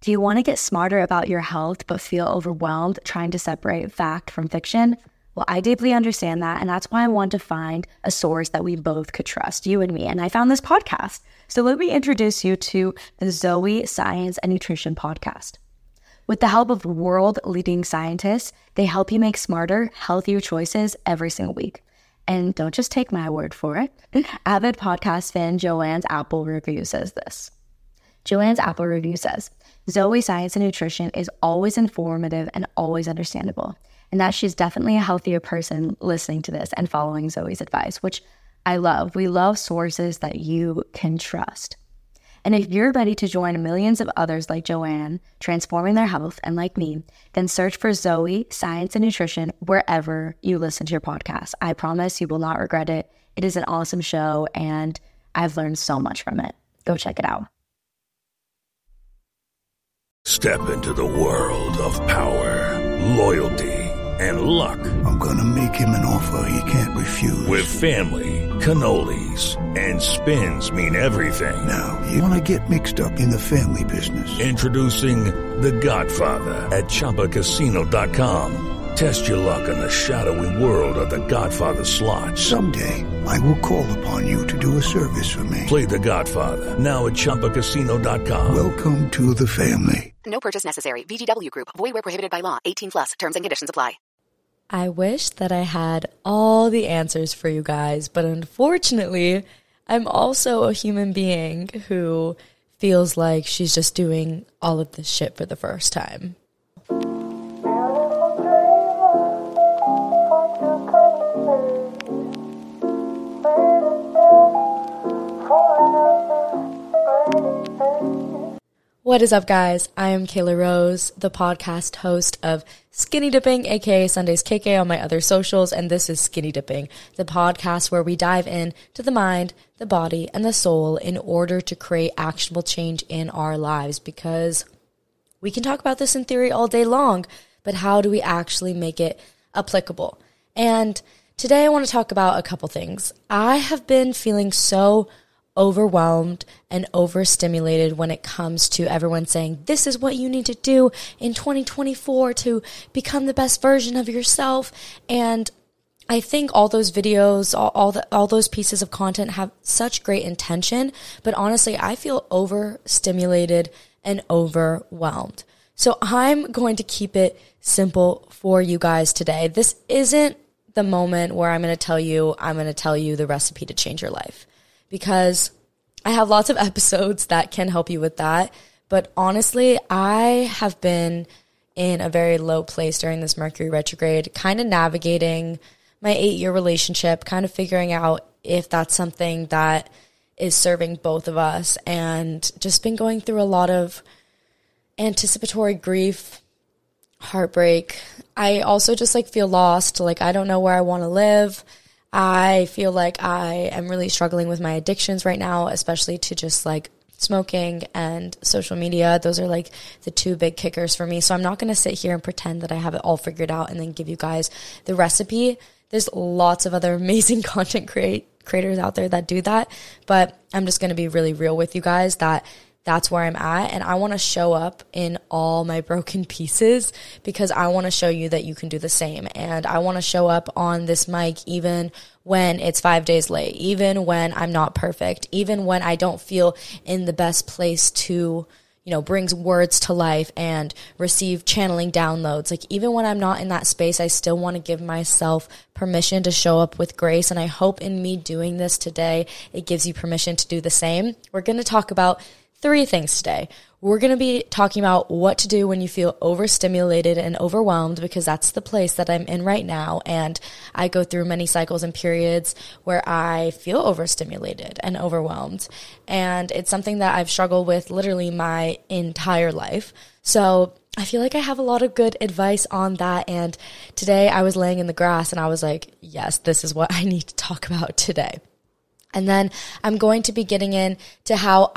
Do you want to get smarter about your health but feel overwhelmed trying to separate fact from fiction? Well, I deeply understand that, and that's why I want to find a source that we both could trust, you and me, and I found this podcast. So let me introduce you to the Zoe Science and Nutrition podcast. With the help of world-leading scientists, they help you make smarter, healthier choices every single week. And don't just take my word for it. Avid podcast fan Joanne's Apple review says this. Joanne's Apple review says, Zoe Science and Nutrition is always informative and always understandable, and that she's definitely a healthier person listening to this and following Zoe's advice, which I love. We love sources that you can trust. And if you're ready to join millions of others like Joanne, transforming their health, and like me, then search for Zoe Science and Nutrition wherever you listen to your podcast. I promise you will not regret it. It is an awesome show, and I've learned so much from it. Go check it out. Step into the world of power, loyalty, and luck. I'm gonna make him an offer he can't refuse. With family, cannolis, and spins mean everything. Now, you wanna get mixed up in the family business. Introducing The Godfather at ChumbaCasino.com. Test your luck in the shadowy world of The Godfather slot. Someday, I will call upon you to do a service for me. Play The Godfather, now at ChumbaCasino.com. Welcome to the family. No purchase necessary. VGW Group. Void where prohibited by law. 18+. Terms and conditions apply. I wish that I had all the answers for you guys, but unfortunately, I'm also a human being who feels like she's just doing all of this shit for the first time. What is up, guys? I am Kayla Rose, the podcast host of Skinny Dipping, aka Sundays KK on my other socials, and this is Skinny Dipping, the podcast where we dive in to the mind, the body, and the soul in order to create actionable change in our lives, because we can talk about this in theory all day long, but how do we actually make it applicable? And today I want to talk about a couple things. I have been feeling so overwhelmed and overstimulated when it comes to everyone saying, this is what you need to do in 2024 to become the best version of yourself. And I think all those videos, all those pieces of content have such great intention, but honestly, I feel overstimulated and overwhelmed. So I'm going to keep it simple for you guys today. This isn't the moment where I'm going to tell you the recipe to change your life, because I have lots of episodes that can help you with that. But honestly, I have been in a very low place during this Mercury retrograde, kind of navigating my 8-year relationship, kind of figuring out if that's something that is serving both of us, and just been going through a lot of anticipatory grief, heartbreak. I also just feel lost. I don't know where I want to live. I feel like I am really struggling with my addictions right now, especially to just smoking and social media. Those are the two big kickers for me. So I'm not going to sit here and pretend that I have it all figured out and then give you guys the recipe. There's lots of other amazing content creators out there that do that, but I'm just going to be really real with you guys that that's where I'm at, and I want to show up in all my broken pieces because I want to show you that you can do the same. And I want to show up on this mic even when it's 5 days late, even when I'm not perfect, even when I don't feel in the best place to, brings words to life and receive channeling downloads. Even when I'm not in that space, I still want to give myself permission to show up with grace. And I hope in me doing this today, it gives you permission to do the same. We're going to talk about 3 things today. We're going to be talking about what to do when you feel overstimulated and overwhelmed, because that's the place that I'm in right now. And I go through many cycles and periods where I feel overstimulated and overwhelmed. And it's something that I've struggled with literally my entire life. So I feel like I have a lot of good advice on that. And today I was laying in the grass and I was like, yes, this is what I need to talk about today. And then I'm going to be getting into how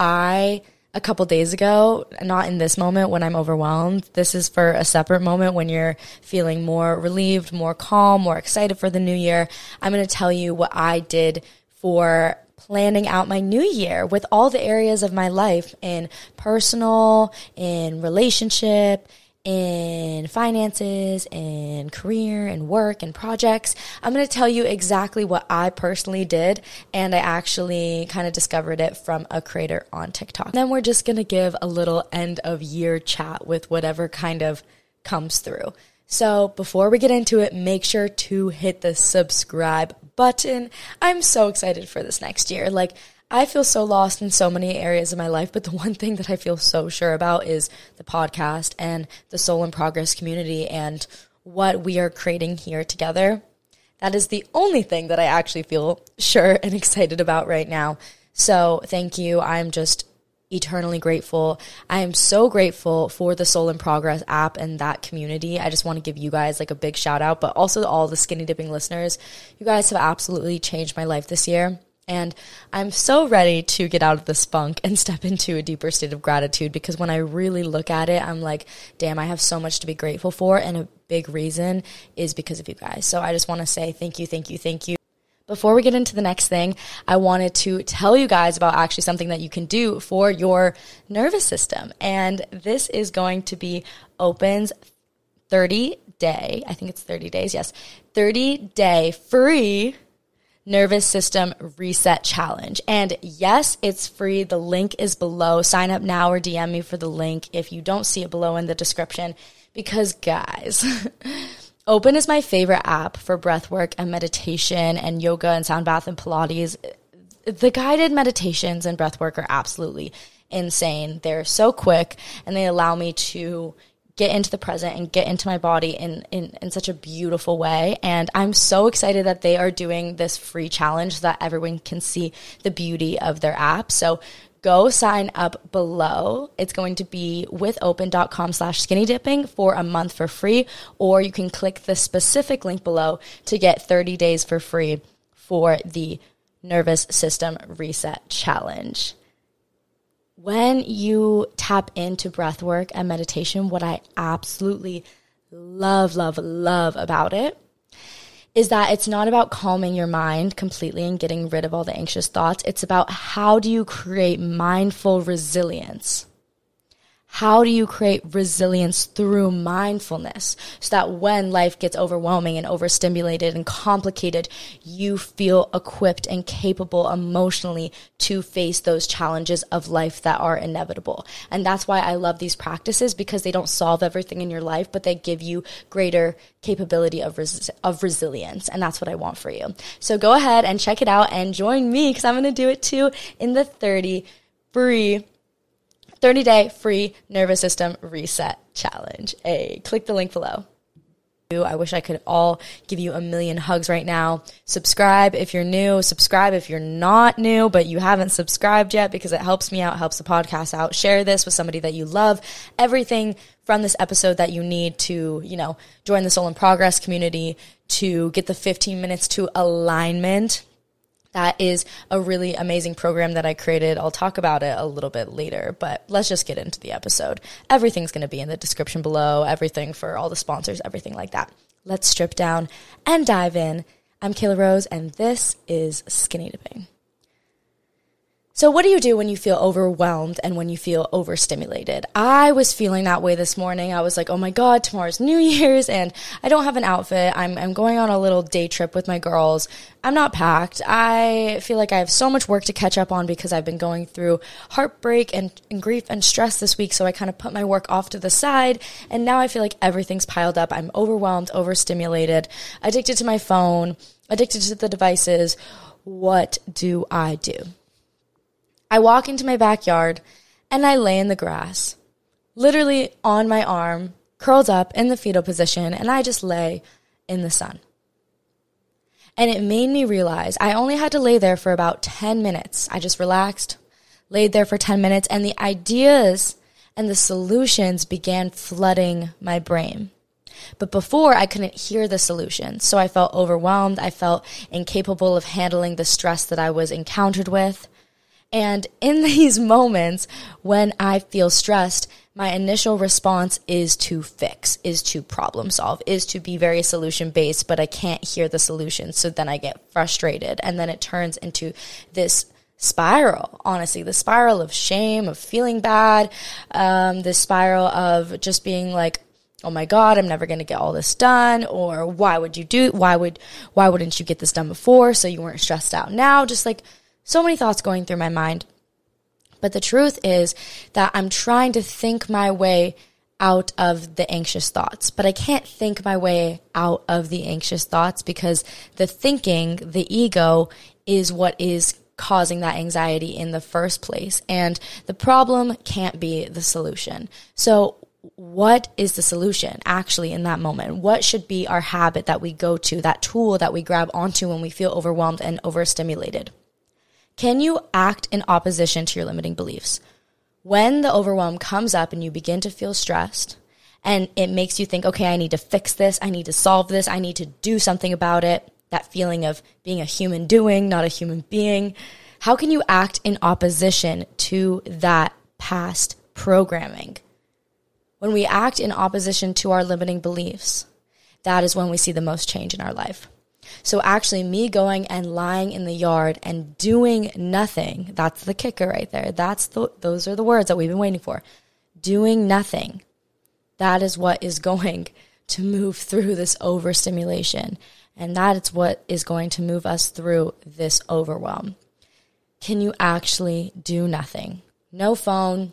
a couple days ago, not in this moment when I'm overwhelmed. This is for a separate moment when you're feeling more relieved, more calm, more excited for the new year. I'm going to tell you what I did for planning out my new year with all the areas of my life in personal, in relationship, in finances, in career, and work, and projects. I'm going to tell you exactly what I personally did, and I actually kind of discovered it from a creator on TikTok. Then we're just going to give a little end of year chat with whatever kind of comes through. So before we get into it, make sure to hit the subscribe button. I'm so excited for this next year. I feel so lost in so many areas of my life, but the one thing that I feel so sure about is the podcast and the Soul in Progress community and what we are creating here together. That is the only thing that I actually feel sure and excited about right now. So thank you. I'm just eternally grateful. I am so grateful for the Soul in Progress app and that community. I just want to give you guys a big shout out, but also all the Skinny Dipping listeners. You guys have absolutely changed my life this year. And I'm so ready to get out of this funk and step into a deeper state of gratitude, because when I really look at it, I'm like, damn, I have so much to be grateful for. And a big reason is because of you guys. So I just want to say thank you, thank you, thank you. Before we get into the next thing, I wanted to tell you guys about actually something that you can do for your nervous system. And this is going to be Open's 30-day, I think it's 30 days, yes, 30-day free Nervous System Reset Challenge. And yes, it's free. The link is below. Sign up now or DM me for the link if you don't see it below in the description. Because guys, Open is my favorite app for breathwork and meditation and yoga and sound bath and Pilates. The guided meditations and breathwork are absolutely insane. They're so quick and they allow me to get into the present and get into my body in such a beautiful way. And I'm so excited that they are doing this free challenge so that everyone can see the beauty of their app. So go sign up below. It's going to be withopen.com/skinnydipping for a month for free, or you can click the specific link below to get 30 days for free for the Nervous System Reset Challenge. When you tap into breath work and meditation, what I absolutely love about it is that it's not about calming your mind completely and getting rid of all the anxious thoughts. It's about how do you create mindful resilience? How do you create resilience through mindfulness so that when life gets overwhelming and overstimulated and complicated, you feel equipped and capable emotionally to face those challenges of life that are inevitable? And that's why I love these practices, because they don't solve everything in your life, but they give you greater capability of resilience. And that's what I want for you. So go ahead and check it out and join me, because I'm going to do it too in the 30-day free Nervous System Reset Challenge. Click the link below. I wish I could all give you a million hugs right now. Subscribe if you're new. Subscribe if you're not new, but you haven't subscribed yet, because it helps me out, helps the podcast out. Share this with somebody that you love. Everything from this episode that you need to, join the Soul in Progress community, to get the 15 minutes to alignment. That is a really amazing program that I created. I'll talk about it a little bit later, but let's just get into the episode. Everything's going to be in the description below, everything for all the sponsors, everything like that. Let's strip down and dive in. I'm Kayla Rose, and this is Skinny Dipping. So what do you do when you feel overwhelmed and when you feel overstimulated? I was feeling that way this morning. I was like, oh my God, tomorrow's New Year's and I don't have an outfit. I'm going on a little day trip with my girls. I'm not packed. I feel like I have so much work to catch up on because I've been going through heartbreak and grief and stress this week. So I kind of put my work off to the side, and now I feel like everything's piled up. I'm overwhelmed, overstimulated, addicted to my phone, addicted to the devices. What do I do? I walk into my backyard and I lay in the grass, literally on my arm, curled up in the fetal position, and I just lay in the sun. And it made me realize I only had to lay there for about 10 minutes. I just relaxed, laid there for 10 minutes, and the ideas and the solutions began flooding my brain. But before, I couldn't hear the solutions, so I felt overwhelmed. I felt incapable of handling the stress that I was encountered with. And in these moments, when I feel stressed, my initial response is to fix, is to problem solve, is to be very solution-based, but I can't hear the solution. So then I get frustrated, and then it turns into this spiral, honestly, the spiral of shame, of feeling bad, the spiral of just being like, oh my God, I'm never going to get all this done, or why wouldn't you get this done before so you weren't stressed out now? Just like so many thoughts going through my mind. But the truth is that I'm trying to think my way out of the anxious thoughts, but I can't think my way out of the anxious thoughts because the thinking, the ego, is what is causing that anxiety in the first place. And the problem can't be the solution. So what is the solution actually in that moment? What should be our habit that we go to, that tool that we grab onto when we feel overwhelmed and overstimulated? Can you act in opposition to your limiting beliefs? When the overwhelm comes up and you begin to feel stressed and it makes you think, okay, I need to fix this, I need to solve this, I need to do something about it, that feeling of being a human doing, not a human being, how can you act in opposition to that past programming? When we act in opposition to our limiting beliefs, that is when we see the most change in our life. So actually me going and lying in the yard and doing nothing, that's the kicker right there. Those are the words that we've been waiting for. Doing nothing. That is what is going to move through this overstimulation. And that is what is going to move us through this overwhelm. Can you actually do nothing? No phone,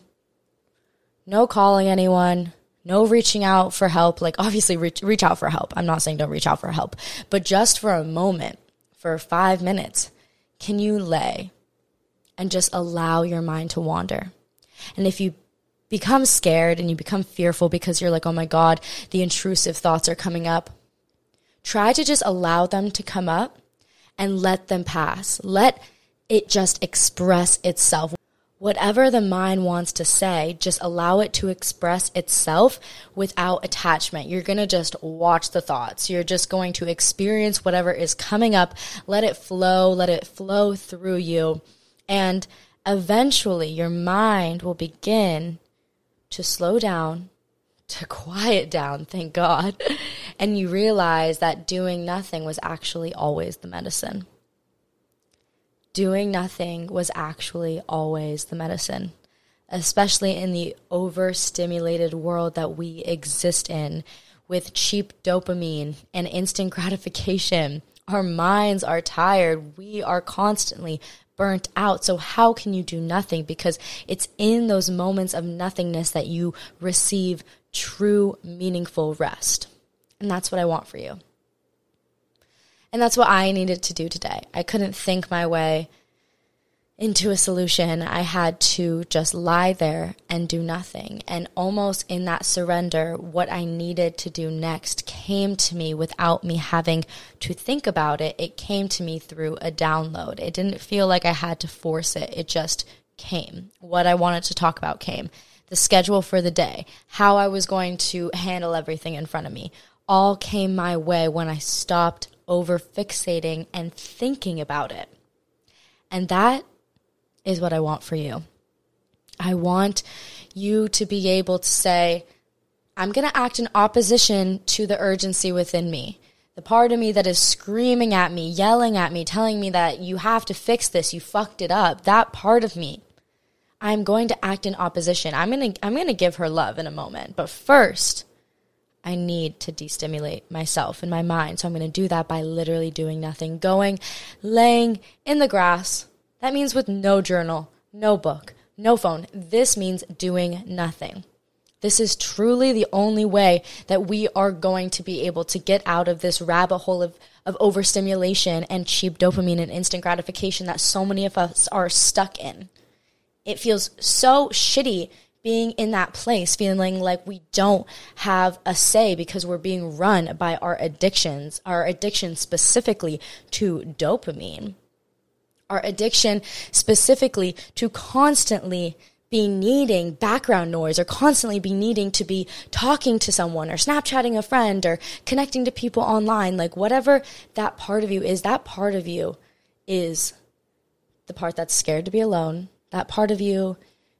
no calling anyone, no reaching out for help. Like obviously reach out for help. I'm not saying don't reach out for help, but just for a moment, for 5 minutes, can you lay and just allow your mind to wander? And if you become scared and you become fearful because you're like, oh my God, the intrusive thoughts are coming up, try to just allow them to come up and let them pass. Let it just express itself. Whatever the mind wants to say, just allow it to express itself without attachment. You're going to just watch the thoughts. You're just going to experience whatever is coming up. Let it flow through you. And eventually your mind will begin to slow down, to quiet down, thank God. And you realize that doing nothing was actually always the medicine. Doing nothing was actually always the medicine, especially in the overstimulated world that we exist in with cheap dopamine and instant gratification. Our minds are tired. We are constantly burnt out. So how can you do nothing? Because it's in those moments of nothingness that you receive true, meaningful rest. And that's what I want for you. And that's what I needed to do today. I couldn't think my way into a solution. I had to just lie there and do nothing. And almost in that surrender, what I needed to do next came to me without me having to think about it. It came to me through a download. It didn't feel like I had to force it. It just came. What I wanted to talk about came. The schedule for the day, how I was going to handle everything in front of me, all came my way when I stopped over fixating and thinking about it. And that is what I want for you. I want you to be able to say, I'm going to act in opposition to the urgency within me. The part of me that is screaming at me, yelling at me, telling me that you have to fix this, you fucked it up. That part of me, I'm going to act in opposition. I'm going to give her love in a moment. But first, I need to destimulate myself and my mind. So I'm going to do that by literally doing nothing. Laying in the grass. That means with no journal, no book, no phone. This means doing nothing. This is truly the only way that we are going to be able to get out of this rabbit hole of overstimulation and cheap dopamine and instant gratification that so many of us are stuck in. It feels so shitty being in that place, feeling like we don't have a say because we're being run by our addiction specifically to dopamine, our addiction specifically to constantly be needing background noise or constantly be needing to be talking to someone or Snapchatting a friend or connecting to people online, like whatever that part of you is, that part of you is the part that's scared to be alone. That part of you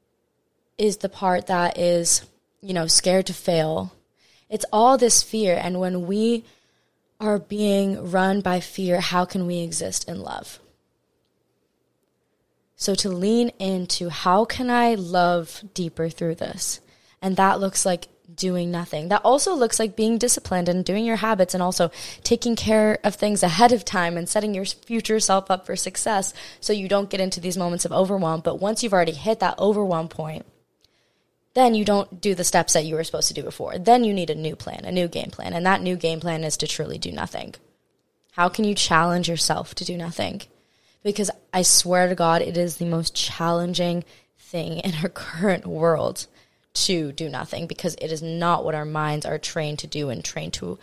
is the part that is, scared to fail. It's all this fear. And when we are being run by fear, how can we exist in love? So to lean into how can I love deeper through this? And that looks like doing nothing. That also looks like being disciplined and doing your habits and also taking care of things ahead of time and setting your future self up for success so you don't get into these moments of overwhelm. But once you've already hit that overwhelm point, then you don't do the steps that you were supposed to do before. Then you need a new plan, a new game plan. And that new game plan is to truly do nothing. How can you challenge yourself to do nothing? Because I swear to God, it is the most challenging thing in our current world to do nothing, because it is not what our minds are trained to do and trained to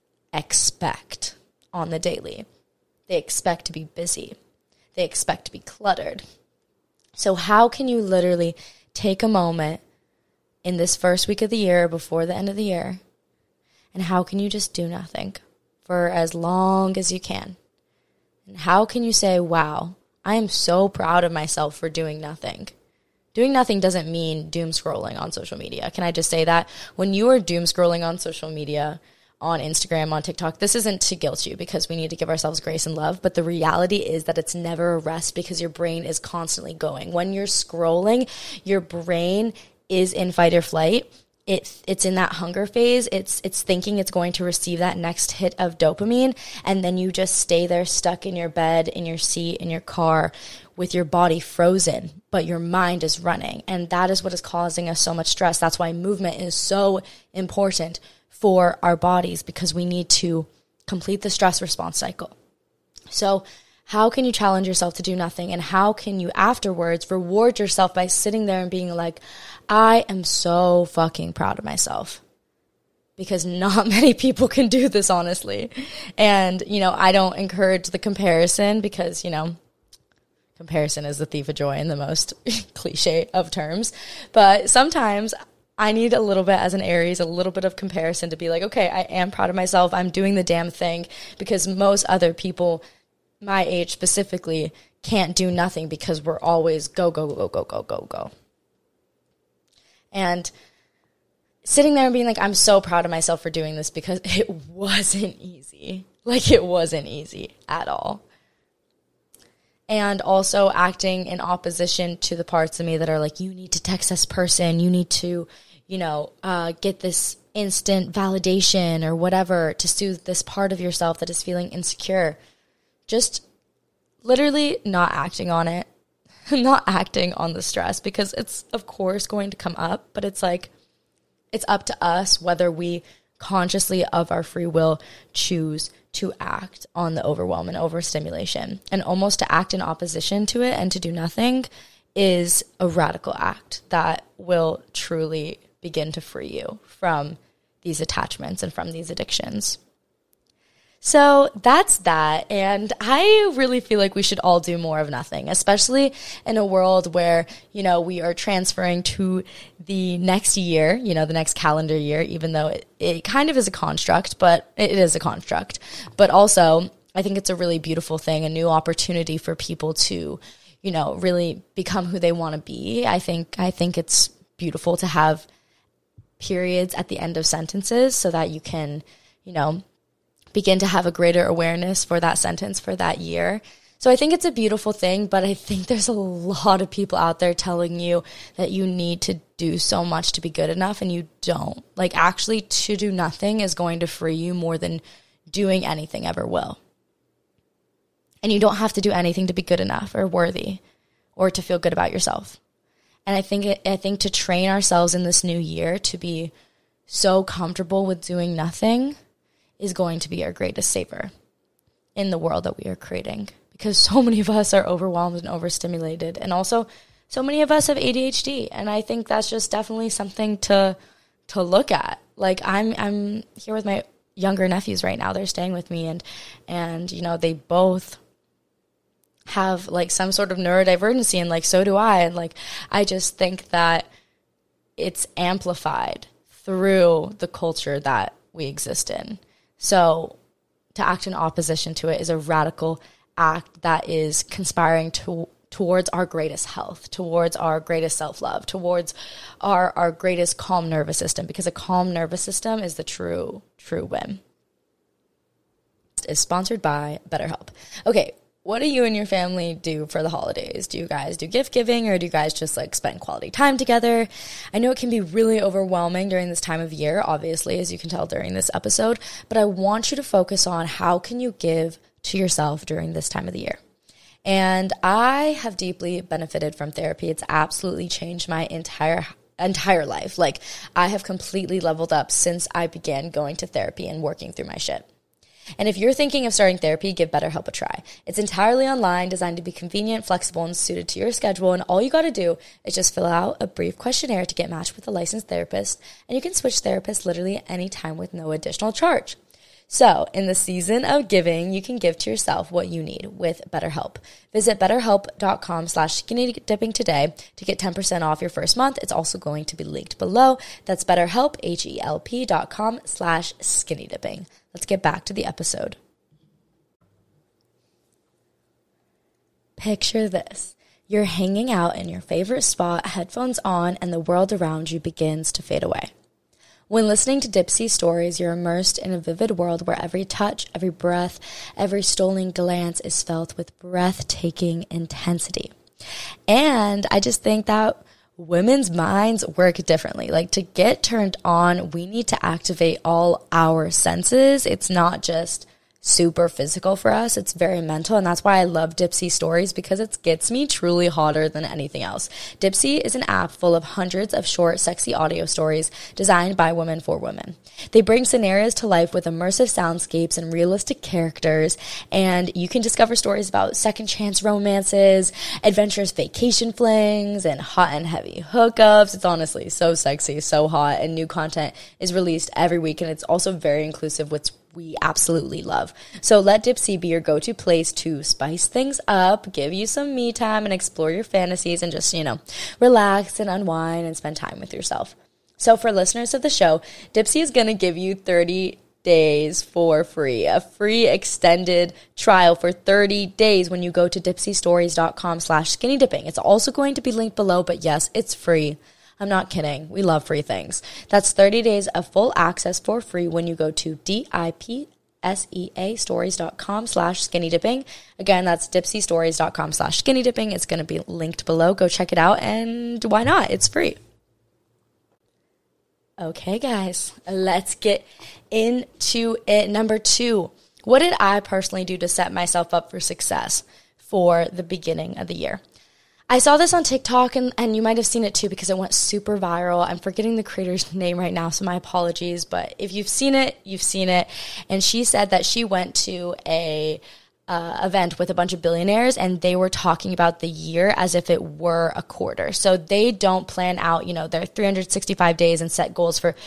expect on the daily. They expect to be busy. They expect to be cluttered. So how can you literally take a moment in this first week of the year before the end of the year, and how can you just do nothing for as long as you can? And how can you say, wow, I am so proud of myself for doing nothing? Doing nothing doesn't mean doom scrolling on social media. Can I just say that? When you are doom scrolling on social media, on Instagram, on TikTok, this isn't to guilt you, because we need to give ourselves grace and love. But the reality is that it's never a rest, because your brain is constantly going. When you're scrolling, your brain is in fight or flight. It's in that hunger phase. It's thinking it's going to receive that next hit of dopamine, and then you just stay there stuck in your bed, in your seat, in your car, with your body frozen, but your mind is running. And that is what is causing us so much stress. That's why movement is so important for our bodies, because we need to complete the stress response cycle. So how can you challenge yourself to do nothing? And how can you afterwards reward yourself by sitting there and being like, I am so fucking proud of myself? Because not many people can do this, honestly. And, I don't encourage the comparison, because, comparison is the thief of joy in the most cliche of terms. But sometimes I need a little bit, as an Aries, a little bit of comparison to be like, okay, I am proud of myself. I'm doing the damn thing, because most other people my age specifically can't do nothing, because we're always go, go, go, go, go, go, go. And sitting there and being like, I'm so proud of myself for doing this, because it wasn't easy. Like, it wasn't easy at all. And also acting in opposition to the parts of me that are like, you need to text this person, you need to, get this instant validation or whatever to soothe this part of yourself that is feeling insecure. Just literally not acting on it, not acting on the stress, because it's, of course, going to come up, but it's like, it's up to us whether we consciously, of our free will, choose to act on the overwhelm and overstimulation. And almost to act in opposition to it and to do nothing is a radical act that will truly begin to free you from these attachments and from these addictions. So that's that. And I really feel like we should all do more of nothing, especially in a world where, we are transferring to the next year, the next calendar year, even though it kind of is a construct, but it is a construct. But also, I think it's a really beautiful thing, a new opportunity for people to, really become who they want to be. I think it's beautiful to have periods at the end of sentences so that you can, begin to have a greater awareness for that sentence for that year. So I think it's a beautiful thing, but I think there's a lot of people out there telling you that you need to do so much to be good enough, and you don't. Like, actually, to do nothing is going to free you more than doing anything ever will. And you don't have to do anything to be good enough or worthy or to feel good about yourself. And I think to train ourselves in this new year to be so comfortable with doing nothing is going to be our greatest saver in the world that we are creating, because so many of us are overwhelmed and overstimulated, and also so many of us have ADHD, and I think that's just definitely something to look at. Like, I'm here with my younger nephews right now. They're staying with me, and they both have like some sort of neurodivergency, and like so do I, and like I just think that it's amplified through the culture that we exist in. So to act in opposition to it is a radical act that is conspiring towards our greatest health, towards our greatest self-love, towards our greatest calm nervous system, because a calm nervous system is the true win. Is sponsored by BetterHelp. Okay, what do you and your family do for the holidays? Do you guys do gift giving, or do you guys just like spend quality time together? I know it can be really overwhelming during this time of year, obviously, as you can tell during this episode, but I want you to focus on how can you give to yourself during this time of the year. And I have deeply benefited from therapy. It's absolutely changed my entire life. Like, I have completely leveled up since I began going to therapy and working through my shit. And if you're thinking of starting therapy, give BetterHelp a try. It's entirely online, designed to be convenient, flexible, and suited to your schedule. And all you got to do is just fill out a brief questionnaire to get matched with a licensed therapist. And you can switch therapists literally at any time with no additional charge. So, in the season of giving, you can give to yourself what you need with BetterHelp. Visit betterhelp.com/skinnydipping today to get 10% off your first month. It's also going to be linked below. That's BetterHelp, HELP.com/skinnydipping. Let's get back to the episode. Picture this. You're hanging out in your favorite spot, headphones on, and the world around you begins to fade away. When listening to Dipsea stories, you're immersed in a vivid world where every touch, every breath, every stolen glance is felt with breathtaking intensity. And I just think that women's minds work differently. Like, to get turned on, we need to activate all our senses. It's not just super physical for us. It's very mental, and that's why I love Dipsea stories, because it gets me truly hotter than anything else. Dipsea is an app full of hundreds of short, sexy audio stories designed by women for women. They bring scenarios to life with immersive soundscapes and realistic characters, and you can discover stories about second chance romances, adventurous vacation flings, and hot and heavy hookups. It's honestly so sexy, so hot, and new content is released every week, and it's also very inclusive, which we absolutely love. So let Dipsea be your go-to place to spice things up, give you some me time, and explore your fantasies, and just, relax and unwind and spend time with yourself. So for listeners of the show, Dipsea is going to give you 30 days for free, a free extended trial for 30 days when you go to dipseastories.com/skinnydipping. It's also going to be linked below, but yes, it's free. I'm not kidding. We love free things. That's 30 days of full access for free when you go to dipseastories.com/skinnydipping. Again, that's dipseastories.com/skinnydipping. It's going to be linked below. Go check it out, and why not? It's free. Okay, guys, let's get into it. Number 2, what did I personally do to set myself up for success for the beginning of the year? I saw this on TikTok, and you might have seen it too because it went super viral. I'm forgetting the creator's name right now, so my apologies. But if you've seen it, you've seen it. And she said that she went to a event with a bunch of billionaires, and they were talking about the year as if it were a quarter. So they don't plan out, their 365 days and set goals for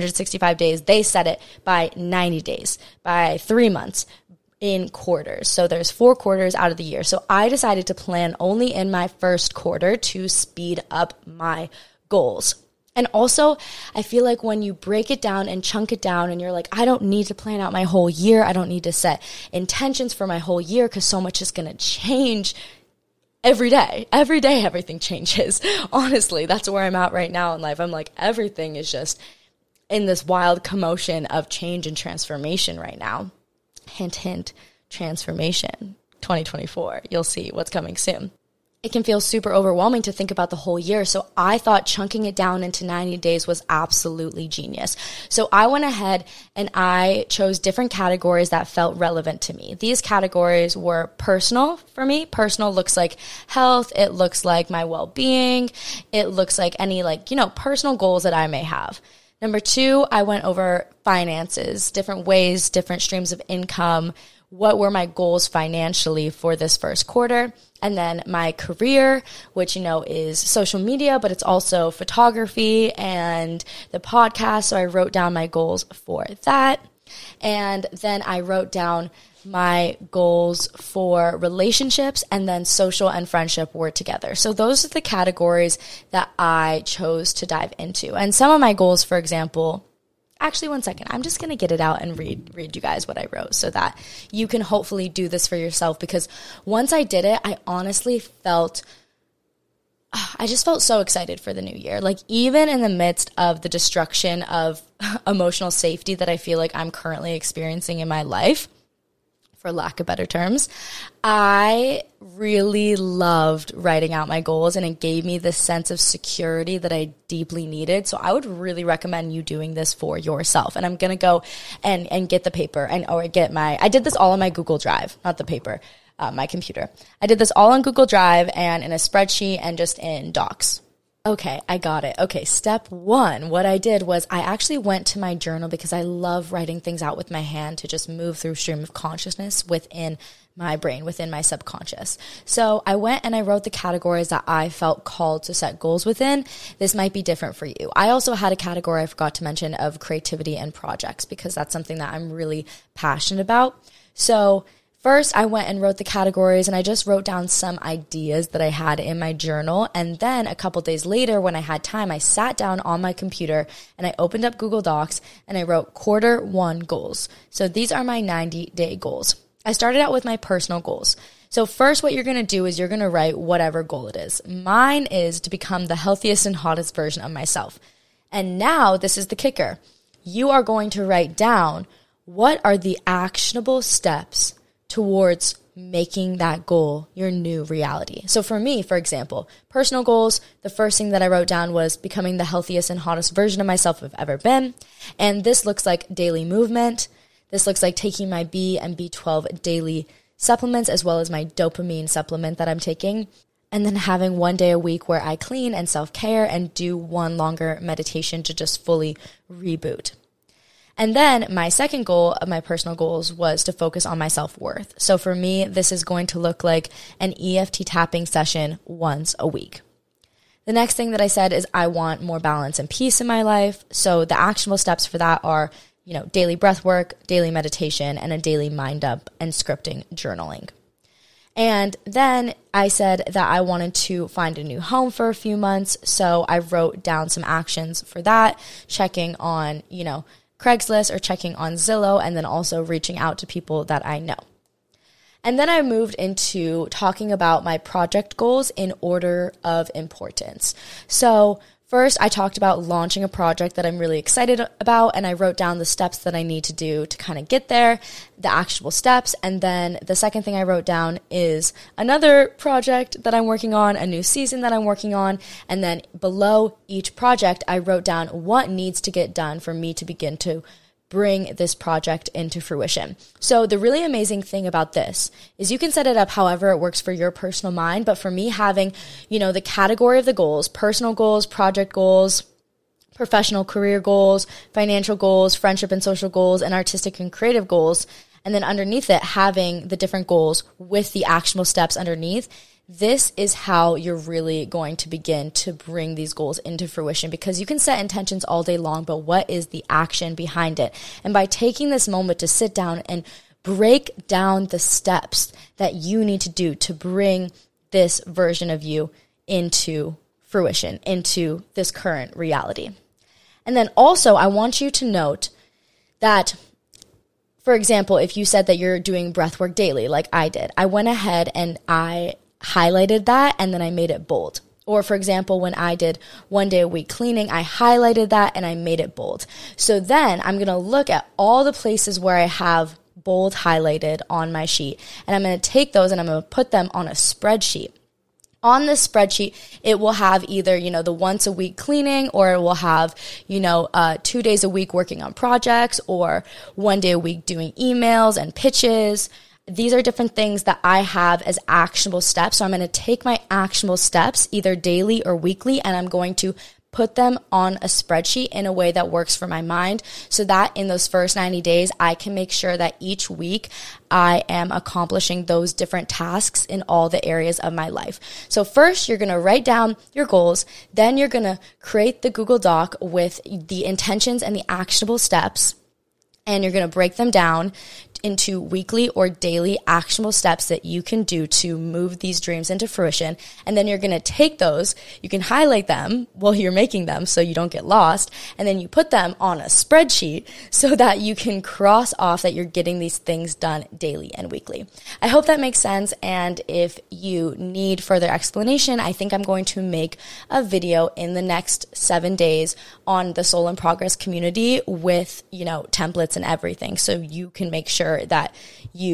365 days. They set it by 90 days, by 3 months, in quarters. So there's 4 quarters out of the year. So I decided to plan only in my first quarter to speed up my goals. And also, I feel like when you break it down and chunk it down and you're like, I don't need to plan out my whole year. I don't need to set intentions for my whole year because so much is going to change every day. Every day, everything changes. Honestly, that's where I'm at right now in life. I'm like, everything is just in this wild commotion of change and transformation right now. Hint, hint, transformation, 2024. You'll see what's coming soon. It can feel super overwhelming to think about the whole year, so I thought chunking it down into 90 days was absolutely genius. So I went ahead and I chose different categories that felt relevant to me. These categories were personal for me. Personal looks like health. It looks like my well-being. It looks like any personal goals that I may have. Number 2, I went over finances, different ways, different streams of income. What were my goals financially for this first quarter? And then my career, which, is social media, but it's also photography and the podcast. So I wrote down my goals for that. And then I wrote down my goals for relationships, and then social and friendship were together. So those are the categories that I chose to dive into. And some of my goals, for example, actually, one second, I'm just going to get it out and read you guys what I wrote so that you can hopefully do this for yourself, because once I did it, I honestly felt so excited for the new year. Like, even in the midst of the destruction of emotional safety that I feel like I'm currently experiencing in my life, for lack of better terms. I really loved writing out my goals, and it gave me this sense of security that I deeply needed. So I would really recommend you doing this for yourself. And I'm going to go and get the paper I did this all on my Google Drive, not the paper, my computer. I did this all on Google Drive and in a spreadsheet and just in Docs. Okay, I got it. Okay, step one, what I did was I actually went to my journal because I love writing things out with my hand to just move through stream of consciousness within my brain, within my subconscious. So I went and I wrote the categories that I felt called to set goals within. This might be different for you. I also had a category I forgot to mention of creativity and projects because that's something that I'm really passionate about. So first, I went and wrote the categories, and I just wrote down some ideas that I had in my journal. And then a couple days later, when I had time, I sat down on my computer and I opened up Google Docs and I wrote Q1 goals. So these are my 90-day goals. I started out with my personal goals. So first, what you're going to do is you're going to write whatever goal it is. Mine is to become the healthiest and hottest version of myself. And now this is the kicker. You are going to write down what are the actionable steps towards making that goal your new reality. So for me, for example, personal goals, the first thing that I wrote down was becoming the healthiest and hottest version of myself I've ever been. And this looks like daily movement. This looks like taking my B and B12 daily supplements, as well as my dopamine supplement that I'm taking. And then having one day a week where I clean and self-care and do one longer meditation to just fully reboot. And then my second goal of my personal goals was to focus on my self-worth. So for me, this is going to look like an EFT tapping session once a week. The next thing that I said is I want more balance and peace in my life. So the actionable steps for that are, daily breath work, daily meditation, and a daily mind up and scripting journaling. And then I said that I wanted to find a new home for a few months. So I wrote down some actions for that, checking on, Craigslist or checking on Zillow, and then also reaching out to people that I know. And then I moved into talking about my project goals in order of importance. So first, I talked about launching a project that I'm really excited about, and I wrote down the steps that I need to do to kind of get there, the actionable steps. And then the second thing I wrote down is another project that I'm working on, a new season that I'm working on. And then below each project, I wrote down what needs to get done for me to begin to bring this project into fruition. So the really amazing thing about this is you can set it up however it works for your personal mind. But for me, having, the category of the goals, personal goals, project goals, professional career goals, financial goals, friendship and social goals, and artistic and creative goals, and then underneath it, having the different goals with the actionable steps underneath, this is how you're really going to begin to bring these goals into fruition, because you can set intentions all day long, but what is the action behind it? And by taking this moment to sit down and break down the steps that you need to do to bring this version of you into fruition, into this current reality. And then also, I want you to note that, for example, if you said that you're doing breathwork daily, like I did, I went ahead and I highlighted that and then I made it bold. Or for example, when I did one day a week cleaning, I highlighted that and I made it bold. So then I'm going to look at all the places where I have bold highlighted on my sheet, and I'm going to take those and I'm going to put them on a spreadsheet. On this spreadsheet, it will have either, the once a week cleaning, or it will have, 2 days a week working on projects, or one day a week doing emails and pitches. These are different things that I have as actionable steps. So I'm going to take my actionable steps either daily or weekly, and I'm going to put them on a spreadsheet in a way that works for my mind, so that in those first 90 days, I can make sure that each week I am accomplishing those different tasks in all the areas of my life. So first, you're going to write down your goals. Then you're going to create the Google Doc with the intentions and the actionable steps, and you're going to break them down into weekly or daily actionable steps that you can do to move these dreams into fruition. And then you're going to take those, you can highlight them while you're making them so you don't get lost, and then you put them on a spreadsheet so that you can cross off that you're getting these things done daily and weekly. I hope that makes sense, and if you need further explanation, I think I'm going to make a video in the next 7 days on the Soul in Progress community with, templates and everything, so you can make sure that you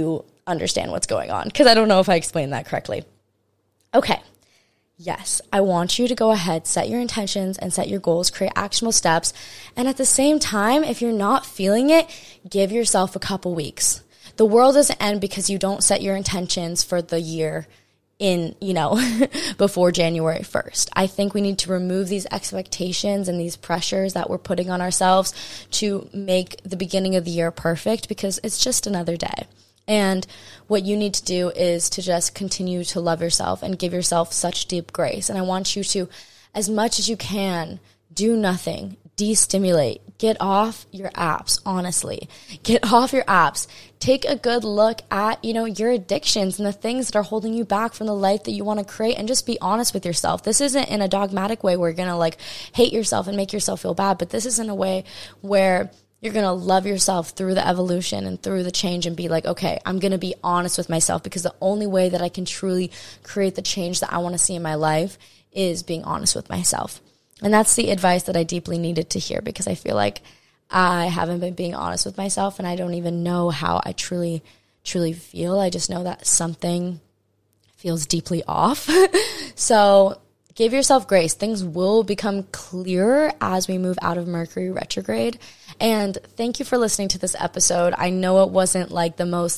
understand what's going on, because I don't know if I explained that correctly. Okay. Yes, I want you to go ahead, set your intentions and set your goals, create actionable steps. And at the same time, if you're not feeling it, give yourself a couple weeks. The world doesn't end because you don't set your intentions for the year in, before January 1st. I think we need to remove these expectations and these pressures that we're putting on ourselves to make the beginning of the year perfect, because it's just another day. And what you need to do is to just continue to love yourself and give yourself such deep grace. And I want you to, as much as you can, do nothing, destimulate, get off your apps, honestly. Get off your apps. Take a good look at, your addictions and the things that are holding you back from the life that you want to create, and just be honest with yourself. This isn't in a dogmatic way where you're going to hate yourself and make yourself feel bad, but this is in a way where you're going to love yourself through the evolution and through the change, and be like, okay, I'm going to be honest with myself, because the only way that I can truly create the change that I want to see in my life is being honest with myself. And that's the advice that I deeply needed to hear, because I feel like I haven't been being honest with myself, and I don't even know how I truly, truly feel. I just know that something feels deeply off. So give yourself grace. Things will become clearer as we move out of Mercury retrograde. And thank you for listening to this episode. I know it wasn't the most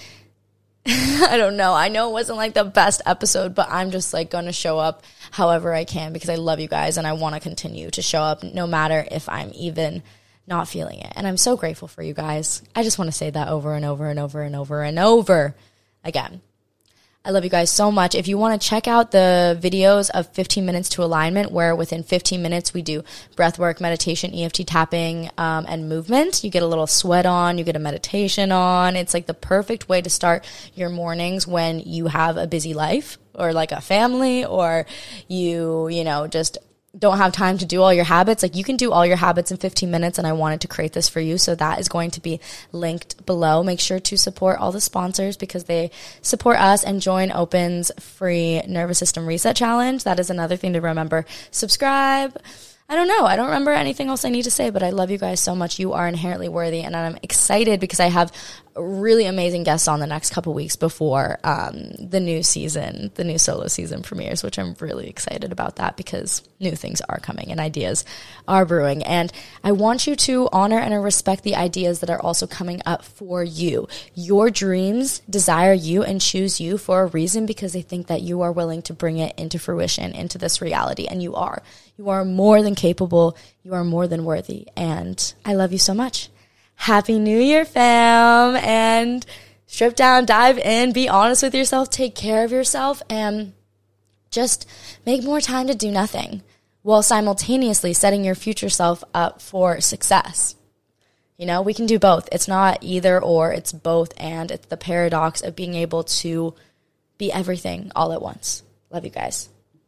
I don't know. I know it wasn't the best episode, but I'm just going to show up however I can, because I love you guys and I want to continue to show up no matter if I'm even not feeling it. And I'm so grateful for you guys. I just want to say that over and over and over and over and over again. I love you guys so much. If you want to check out the videos of 15 Minutes to Alignment, where within 15 minutes we do breath work, meditation, EFT tapping, and movement. You get a little sweat on, you get a meditation on. It's the perfect way to start your mornings when you have a busy life, or a family, or you just don't have time to do all your habits. You can do all your habits in 15 minutes, and I wanted to create this for you. So that is going to be linked below. Make sure to support all the sponsors, because they support us, and join Open's free nervous system reset challenge. That is another thing to remember. Subscribe. I don't know. I don't remember anything else I need to say, but I love you guys so much. You are inherently worthy, and I'm excited because I have really amazing guests on the next couple weeks before the new solo season premieres, which I'm really excited about that, because new things are coming and ideas are brewing. And I want you to honor and respect the ideas that are also coming up for you. Your dreams desire you and choose you for a reason, because they think that you are willing to bring it into fruition, into this reality. And you are. You are more than capable. You are more than worthy. And I love you so much. Happy New Year, fam. And strip down, dive in, be honest with yourself, take care of yourself, and just make more time to do nothing, while simultaneously setting your future self up for success. We can do both. It's not either or, it's both. And it's the paradox of being able to be everything all at once. Love you guys.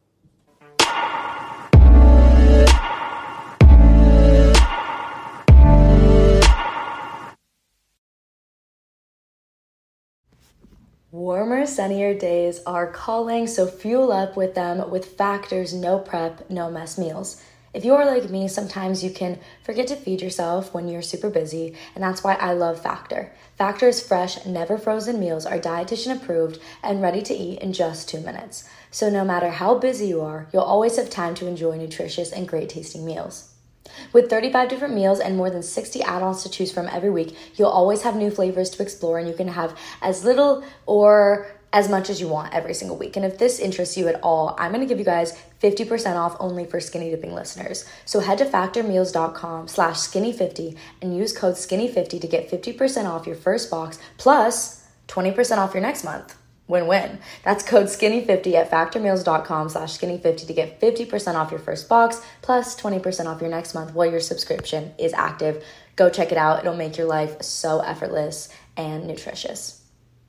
Warmer, sunnier days are calling, so fuel up with them with Factor's no prep, no mess meals. If you are like me, sometimes you can forget to feed yourself when you're super busy, and that's why I love Factor. Factor's fresh, never frozen meals are dietitian approved and ready to eat in just 2 minutes. So no matter how busy you are, you'll always have time to enjoy nutritious and great tasting meals. With 35 different meals and more than 60 add-ons to choose from every week, you'll always have new flavors to explore, and you can have as little or as much as you want every single week. And if this interests you at all, I'm going to give you guys 50% off only for Skinny Dipping listeners. So head to factormeals.com/skinny50 and use code skinny50 to get 50% off your first box plus 20% off your next month. Win-win. That's code skinny50 at factormeals.com/skinny50 to get 50% off your first box plus 20% off your next month while your subscription is active. Go check it out. It'll make your life so effortless and nutritious.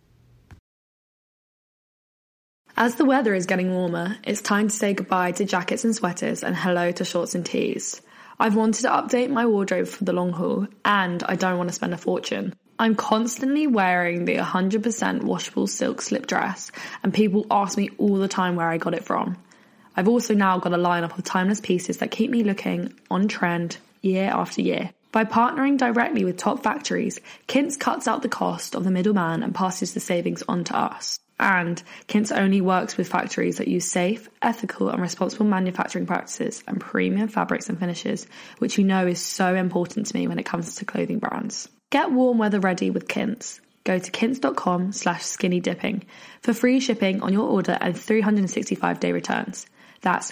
As the weather is getting warmer, it's time to say goodbye to jackets and sweaters and hello to shorts and tees. I've wanted to update my wardrobe for the long haul, and I don't want to spend a fortune. I'm constantly wearing the 100% washable silk slip dress, and people ask me all the time where I got it from. I've also now got a lineup of timeless pieces that keep me looking on trend year after year. By partnering directly with top factories, Quince cuts out the cost of the middleman and passes the savings on to us. And Quince only works with factories that use safe, ethical and responsible manufacturing practices and premium fabrics and finishes, which you know is so important to me when it comes to clothing brands. Get warm weather ready with Quince. Go to quince.com/skinnydipping for free shipping on your order and 365-day returns. That's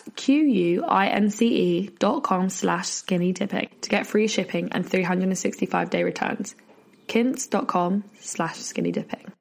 QUINCE.com/skinnydipping to get free shipping and 365-day returns. Quince.com/skinnydipping.